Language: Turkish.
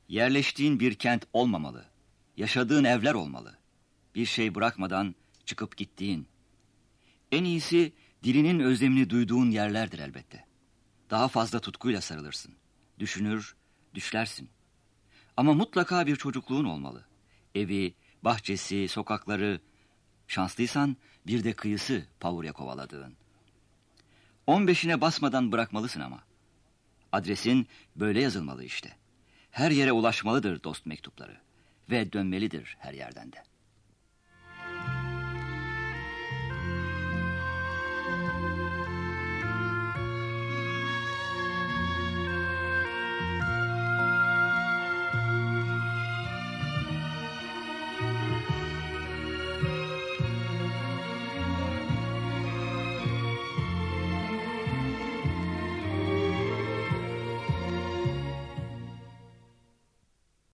Yerleştiğin bir kent olmamalı. Yaşadığın evler olmalı. Bir şey bırakmadan çıkıp gittiğin. En iyisi dilinin özlemini duyduğun yerlerdir elbette. Daha fazla tutkuyla sarılırsın. Düşünür, düşlersin. Ama mutlaka bir çocukluğun olmalı. Evi, bahçesi, sokakları, şanslıysan bir de kıyısı pavurya kovaladığın. 15'ine basmadan bırakmalısın ama. Adresin böyle yazılmalı işte. Her yere ulaşmalıdır dost mektupları. Ve dönmelidir her yerden de.